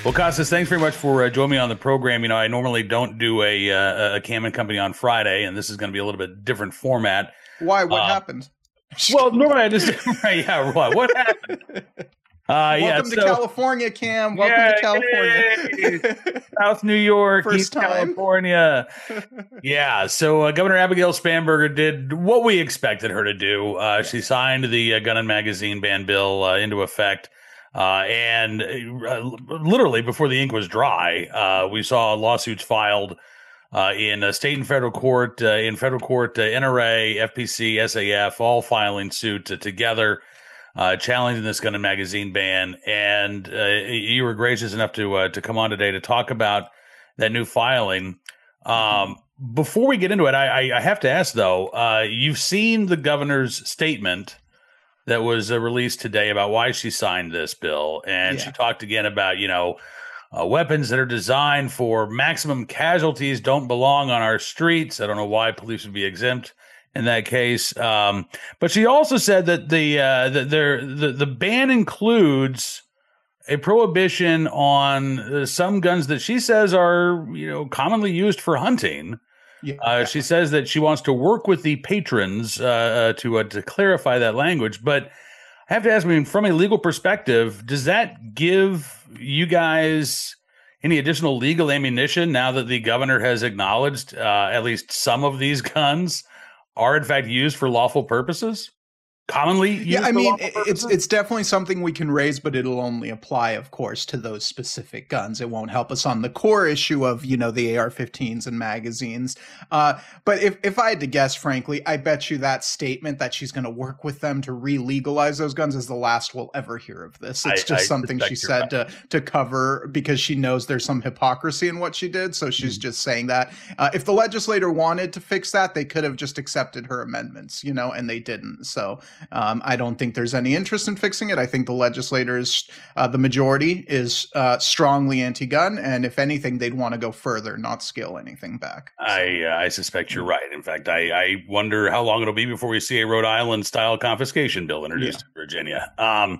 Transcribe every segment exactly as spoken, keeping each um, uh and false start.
Well, Costas, thanks very much for uh, joining me on the program. You know, I normally don't do a uh, a Cam and Company on Friday, and this is going to be a little bit different format. Why? What uh, happened? Well, normally I just right, yeah, what what happened? Uh, Welcome yeah, to so, California, Cam. Welcome yeah, to California. Yay. South New York, First East time. California. Yeah, so uh, Governor Abigail Spanberger did what we expected her to do. Uh, yes. She signed the uh, gun and magazine ban bill uh, into effect. Uh, and uh, literally before the ink was dry, uh, we saw lawsuits filed uh, in uh, state and federal court, uh, in federal court, uh, N R A, F P C, S A F, all filing suit uh, together, uh, challenging this gun and magazine ban. And uh, you were gracious enough to uh, to come on today to talk about that new filing. Um, before we get into it, I, I, I have to ask, though, uh, you've seen the governor's statement that was uh, released today about why she signed this bill. And yeah. She talked again about, you know, uh, weapons that are designed for maximum casualties don't belong on our streets. I don't know why police would be exempt in that case. Um, but she also said that the, uh, the, the, the ban includes a prohibition on uh, some guns that she says are, you know, commonly used for hunting. Yeah. Uh, she says that she wants to work with the patrons uh, uh, to uh, to clarify that language. But I have to ask, I mean, from a legal perspective, does that give you guys any additional legal ammunition now that the governor has acknowledged uh, at least some of these guns are in fact used for lawful purposes? Commonly used yeah, I for mean, lawful it's it's definitely something we can raise, but it'll only apply, of course, to those specific guns. It won't help us on the core issue of, you know, the A R fifteens and magazines. Uh, but if, if I had to guess, frankly, I bet you that statement that she's going to work with them to re-legalize those guns is the last we'll ever hear of this. It's I, just I something she said right. to to cover because she knows there's some hypocrisy in what she did. So she's mm. just saying that. Uh, if the legislator wanted to fix that, they could have just accepted her amendments, you know, and they didn't. So um, I don't think there's any interest in fixing it. I think the legislators, uh, the majority is uh, strongly anti-gun. And if anything, they'd want to go further, not scale anything back. So. I uh, I suspect you're right. In fact, I, I wonder how long it'll be before we see a Rhode Island style confiscation bill introduced yeah. in Virginia. Um,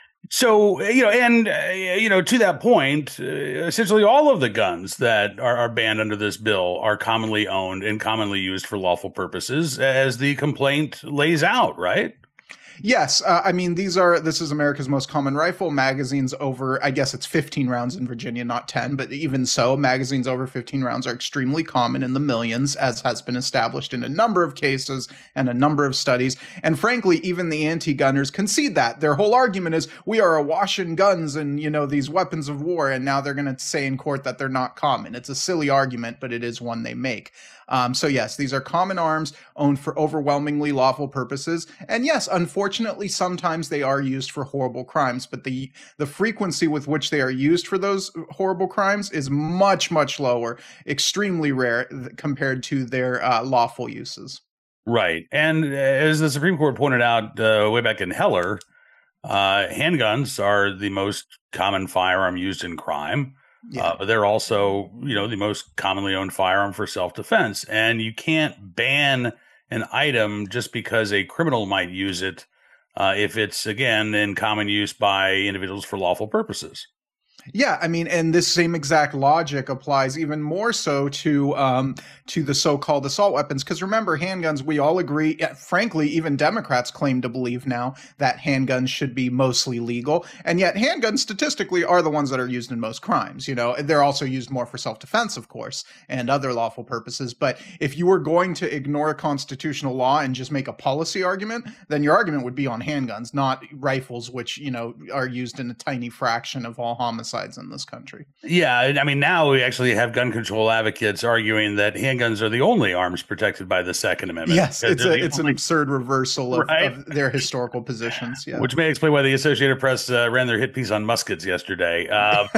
so, you know, and, uh, you know, to that point, uh, essentially all of the guns that are, are banned under this bill are commonly owned and commonly used for lawful purposes, as the complaint lays out, right? Yes. Uh, I mean, these are, this is America's most common rifle. Magazines over, I guess it's fifteen rounds in Virginia, not ten, but even so, magazines over fifteen rounds are extremely common in the millions, as has been established in a number of cases and a number of studies. And frankly, even the anti-gunners concede that. Their whole argument is, we are awash in guns and, you know, these weapons of war, and now they're going to say in court that they're not common. It's a silly argument, but it is one they make. Um, so yes, these are common arms owned for overwhelmingly lawful purposes. And yes, unfortunately, sometimes they are used for horrible crimes, but the, the frequency with which they are used for those horrible crimes is much, much lower, extremely rare compared to their uh, lawful uses. Right. And as the Supreme Court pointed out uh, way back in Heller, uh, handguns are the most common firearm used in crime. Yeah. Uh, but they're also, you know, the most commonly owned firearm for self-defense. And you can't ban an item just because a criminal might use it uh, if it's, again, in common use by individuals for lawful purposes. Yeah, I mean, and this same exact logic applies even more so to um, to the so-called assault weapons. Because remember, handguns, we all agree, frankly, even Democrats claim to believe now that handguns should be mostly legal. And yet handguns statistically are the ones that are used in most crimes. You know, they're also used more for self-defense, of course, and other lawful purposes. But if you were going to ignore constitutional law and just make a policy argument, then your argument would be on handguns, not rifles, which, you know, are used in a tiny fraction of all homicides in this country. Yeah, I mean, now we actually have gun control advocates arguing that handguns are the only arms protected by the Second Amendment. Yes, it's a, it's only... an absurd reversal of, right? of their historical positions. Yeah. Which may explain why the Associated Press uh, ran their hit piece on muskets yesterday. Um,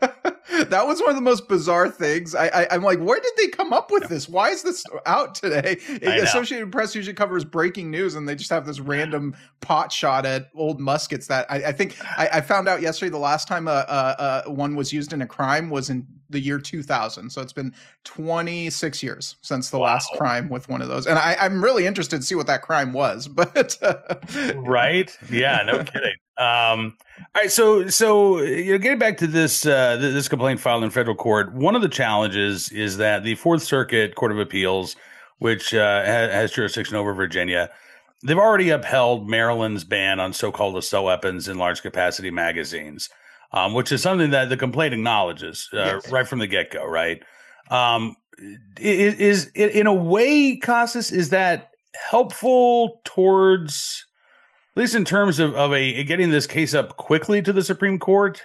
that was one of the most bizarre things. I, I, I'm like, where did they come up with this? Why is this out today? Associated Press usually covers breaking news, and they just have this random pot shot at old muskets that I, I think I, I found out yesterday. The last time a, a, a one was used in a crime was in the year two thousand. So it's been twenty-six years since the wow. last crime with one of those. And I, I'm really interested to see what that crime was. But uh, right? Yeah, no kidding. Um, all right, so so you know, getting back to this uh, th- this complaint filed in federal court, one of the challenges is that the Fourth Circuit Court of Appeals, which uh, ha- has jurisdiction over Virginia, they've already upheld Maryland's ban on so-called assault weapons in large capacity magazines, um, which is something that the complaint acknowledges uh, Yes. right from the get-go. Right? Um, is, is in a way, Casas, is that helpful towards, at least in terms of, of a getting this case up quickly to the Supreme Court?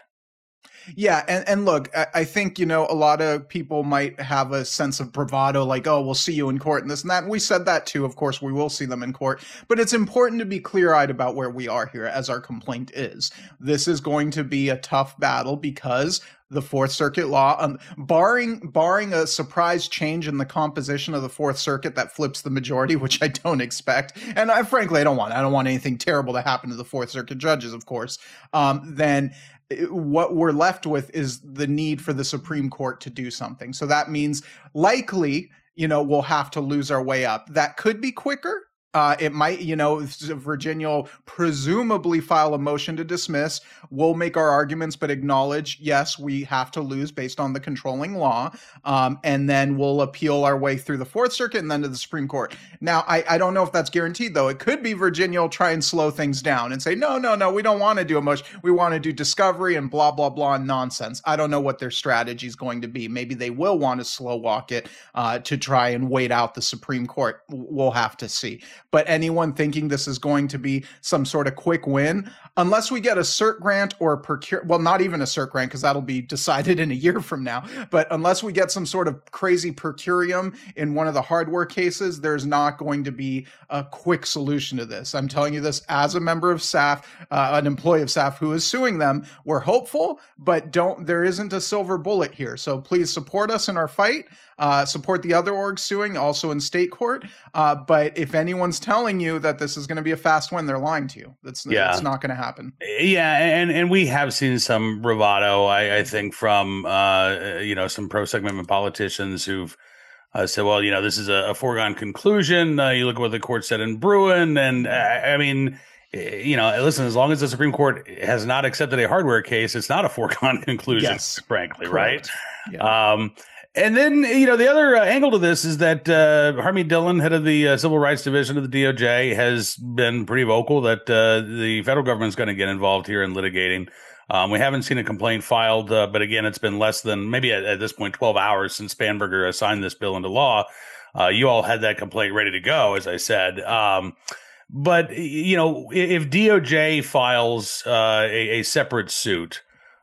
Yeah, and, and look, I, I think, you know, a lot of people might have a sense of bravado, like, oh, we'll see you in court and this and that. And we said that too. Of course, we will see them in court. But it's important to be clear-eyed about where we are here, as our complaint is. This is going to be a tough battle because the Fourth Circuit law, um, barring barring a surprise change in the composition of the Fourth Circuit that flips the majority, which I don't expect, and I frankly I don't want. I don't want anything terrible to happen to the Fourth Circuit judges, of course. Um, then what we're left with is the need for the Supreme Court to do something. So that means likely, you know, we'll have to lose our way up. That could be quicker. Uh, it might, you know, Virginia will presumably file a motion to dismiss. We'll make our arguments, but acknowledge, yes, we have to lose based on the controlling law. Um, and then we'll appeal our way through the Fourth Circuit and then to the Supreme Court. Now, I, I don't know if that's guaranteed, though. It could be Virginia will try and slow things down and say, no, no, no, we don't want to do a motion. We want to do discovery and blah, blah, blah and nonsense. I don't know what their strategy is going to be. Maybe they will want to slow walk it uh, to try and wait out the Supreme Court. We'll have to see. But anyone thinking this is going to be some sort of quick win, unless we get a cert grant or a procure, well, not even a cert grant because that'll be decided in a year from now. But unless we get some sort of crazy per curiam in one of the hardware cases, there's not going to be a quick solution to this. I'm telling you this as a member of S A F, uh, an employee of S A F who is suing them. We're hopeful, but don't. There isn't a silver bullet here. So please support us in our fight. Uh, support the other orgs suing, also in state court. Uh, but if anyone's telling you that this is going to be a fast win, they're lying to you. That's Yeah. It's not going to happen. Yeah, and and we have seen some bravado, I, I think, from uh, you know, some pro-Second Amendment politicians who've uh, said, well, you know, this is a, a foregone conclusion. Uh, you look at what the court said in Bruin, and uh, I mean, you know, listen, as long as the Supreme Court has not accepted a hardware case, it's not a foregone conclusion, Yes, frankly, correct. right? Yeah. Um, and then, you know, the other uh, angle to this is that uh, Harmeet Dillon, head of the uh, Civil Rights Division of the D O J, has been pretty vocal that uh, the federal government is going to get involved here in litigating. Um, we haven't seen a complaint filed, uh, but again, it's been less than maybe at, at this point twelve hours since Spanberger signed this bill into law. Uh, you all had that complaint ready to go, as I said. Um, but, you know, if D O J files uh, a, a separate suit,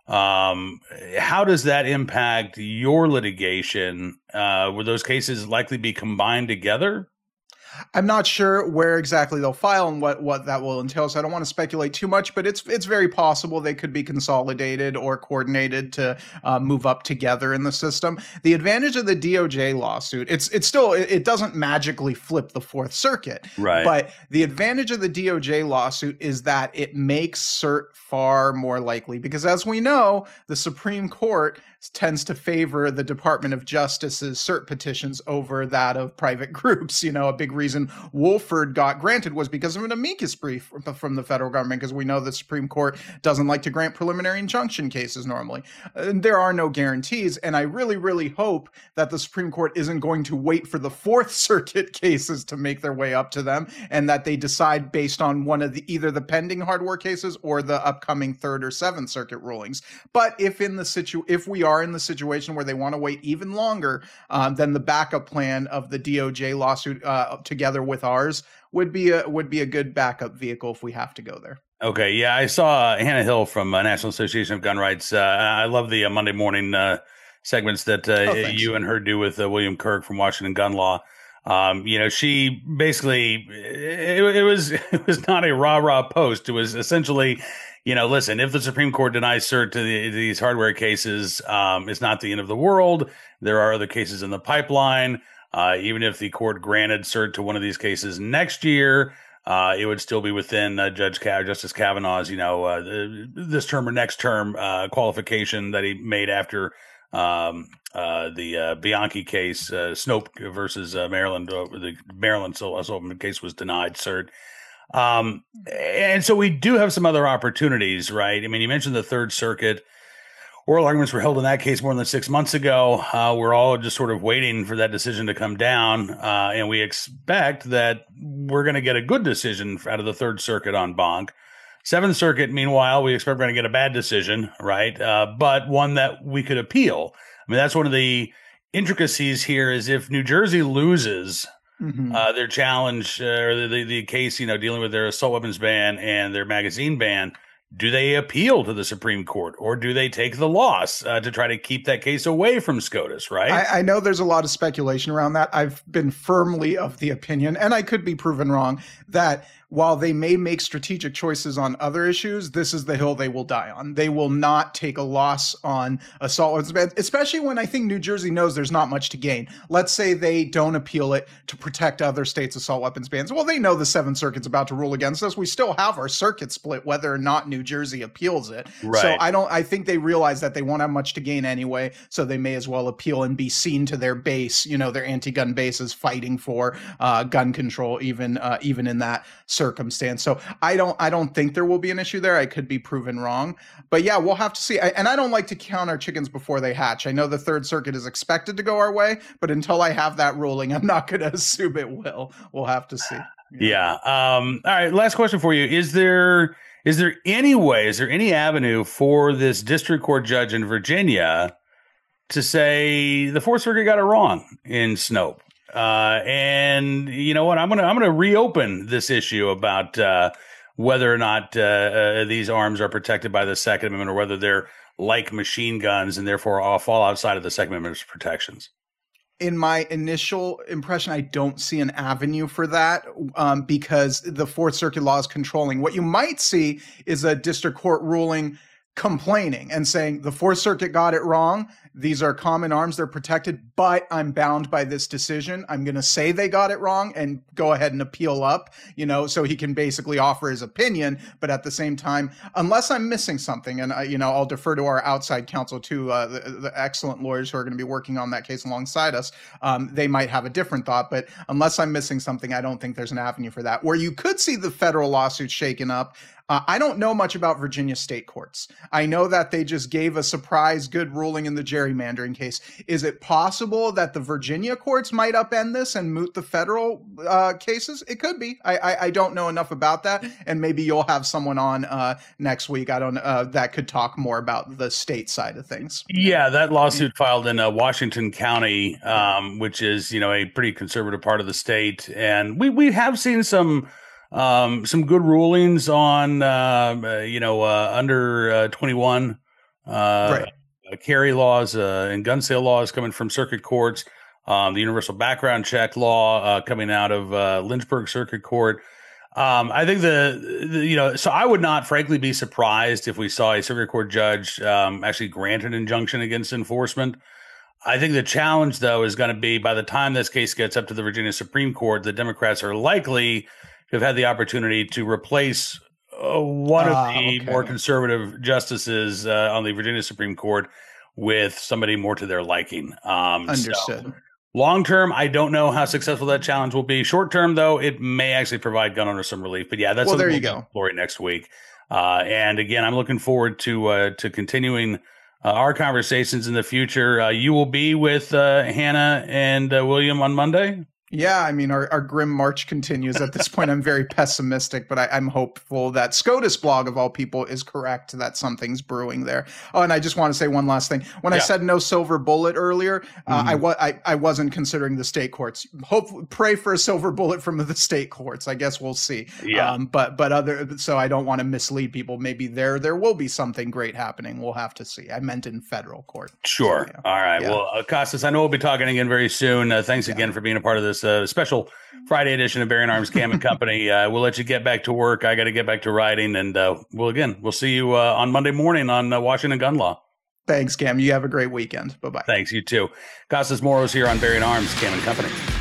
Um, how does that impact your litigation? Uh, would those cases likely be combined together? I'm not sure where exactly they'll file and what, what that will entail, so I don't want to speculate too much, but it's it's very possible they could be consolidated or coordinated to uh, move up together in the system. The advantage of the D O J lawsuit, it's it's still, it, it doesn't magically flip the Fourth Circuit, Right. But the advantage of the D O J lawsuit is that it makes cert far more likely because, as we know, the Supreme Court tends to favor the Department of Justice's cert petitions over that of private groups. You know, a big reason Wolford got granted was because of an amicus brief from the federal government, because we know the Supreme Court doesn't like to grant preliminary injunction cases normally. And there are no guarantees, and I really, really hope that the Supreme Court isn't going to wait for the Fourth Circuit cases to make their way up to them, and that they decide based on one of the either the pending hardware cases or the upcoming Third or Seventh Circuit rulings. But if in the situ if we are in the situation where they want to wait even longer, um, then the backup plan of the D O J lawsuit uh, together with ours would be a would be a good backup vehicle if we have to go there. Okay, yeah, I saw uh, Hannah Hill from uh, National Association of Gun Rights. Uh, I love the uh, Monday morning uh, segments that uh, Oh, you and her do with uh, William Kirk from Washington Gun Law. Um, you know, she basically it, it was it was not a rah rah post. It was essentially, you know, listen, if the Supreme Court denies cert to the, these hardware cases, um, it's not the end of the world. There are other cases in the pipeline. Uh, even if the court granted cert to one of these cases next year, uh, it would still be within uh, Judge Cav- Justice Kavanaugh's, you know, uh, this term or next term uh, qualification that he made after um, uh, the uh, Bianchi case, uh, Snope versus uh, Maryland. Uh, the Maryland Sullivan case was denied cert. Um, and so we do have some other opportunities, right? I mean, you mentioned the Third Circuit. Oral arguments were held in that case more than six months ago. Uh, we're all just sort of waiting for that decision to come down. Uh, and we expect that we're going to get a good decision out of the Third Circuit en banc. Seventh Circuit, meanwhile, we expect we're going to get a bad decision, right? Uh, but one that we could appeal. I mean, that's one of the intricacies here is if New Jersey loses mm-hmm. uh, their challenge uh, or the, the case, you know, dealing with their assault weapons ban and their magazine ban, do they appeal to the Supreme Court or do they take the loss uh, to try to keep that case away from SCOTUS, right? I, I know there's a lot of speculation around that. I've been firmly of the opinion, and I could be proven wrong, that while they may make strategic choices on other issues, this is the hill they will die on. They will not take a loss on assault weapons bans, especially when I think New Jersey knows there's not much to gain. Let's say they don't appeal it to protect other states' assault weapons bans. Well, they know the Seventh Circuit's about to rule against us. We still have our circuit split whether or not New Jersey appeals it. Right. So I don't. I think they realize that they won't have much to gain anyway, so they may as well appeal and be seen to their base, you know, their anti-gun bases fighting for uh, gun control, even uh, even in that circumstance. So I don't I don't think there will be an issue there. I could be proven wrong. But yeah, we'll have to see. I, and I don't like to count our chickens before they hatch. I know the Third Circuit is expected to go our way, but until I have that ruling, I'm not going to assume it will. We'll have to see. Yeah. Um, all right. Last question for you. Is there is there any way, is there any avenue for this district court judge in Virginia to say the Fourth Circuit got it wrong in Snope? Uh, and you know what? I'm gonna I'm gonna reopen this issue about uh, whether or not uh, uh, these arms are protected by the Second Amendment, or whether they're like machine guns and therefore all fall outside of the Second Amendment's protections. In my initial impression, I don't see an avenue for that um, because the Fourth Circuit law is controlling. What you might see is a district court ruling complaining and saying the Fourth Circuit got it wrong. These are common arms. They're protected, but I'm bound by this decision. I'm going to say they got it wrong and go ahead and appeal up, you know, so he can basically offer his opinion. But at the same time, unless I'm missing something, and, I, you know, I'll defer to our outside counsel, to uh, the, the excellent lawyers who are going to be working on that case alongside us. Um, they might have a different thought, but unless I'm missing something, I don't think there's an avenue for that. Where you could see the federal lawsuits shaken up, Uh, I don't know much about Virginia state courts. I know that they just gave a surprise good ruling in the gerrymandering case. Is it possible that the Virginia courts might upend this and moot the federal uh, cases? It could be. I, I I don't know enough about that, and maybe you'll have someone on uh, next week. I don't uh, that could talk more about the state side of things. Yeah, that lawsuit filed in uh, Washington County, um, which is, you know, a pretty conservative part of the state, and we we have seen some. Um, some good rulings on, uh, you know, uh, under uh, twenty-one uh, right. uh, carry laws uh, and gun sale laws coming from circuit courts. Um, the universal background check law uh, coming out of uh, Lynchburg Circuit Court. Um, I think the, the, you know, so I would not, frankly, be surprised if we saw a circuit court judge um, actually grant an injunction against enforcement. I think the challenge, though, is going to be by the time this case gets up to the Virginia Supreme Court, the Democrats are likely have had the opportunity to replace uh, one of uh, the okay. more conservative justices uh, on the Virginia Supreme Court with somebody more to their liking. Um, Understood. So long term, I don't know how successful that challenge will be. Short term, though, it may actually provide gun owners some relief. But yeah, that's well, there you we'll go. Lori next week. Uh, and again, I'm looking forward to uh, to continuing uh, our conversations in the future. Uh, you will be with uh, Hannah and uh, William on Monday. Yeah, I mean, our, our grim march continues. At this point, I'm very pessimistic, but I, I'm hopeful that SCOTUS blog, of all people, is correct, that something's brewing there. Oh, and I just want to say one last thing. When yeah. I said no silver bullet earlier, mm-hmm. uh, I, wa- I, I wasn't considering the state courts. Hope, pray for a silver bullet from the state courts. I guess we'll see. Yeah. Um, but but other so I don't want to mislead people. Maybe there there will be something great happening. We'll have to see. I meant in federal court. Sure. So, yeah. All right. Yeah. Well, uh, Costas, I know we'll be talking again very soon. Uh, thanks again yeah. for being a part of this uh, special Friday edition of Bearing Arms Cam and Company. Uh, we'll let you get back to work. I got to get back to writing. And uh, well, again, we'll see you uh, on Monday morning on uh, Washington Gun Law. Thanks, Cam. You have a great weekend. Bye-bye. Thanks. You too. Costas Moros here on Bearing Arms Cam and Company.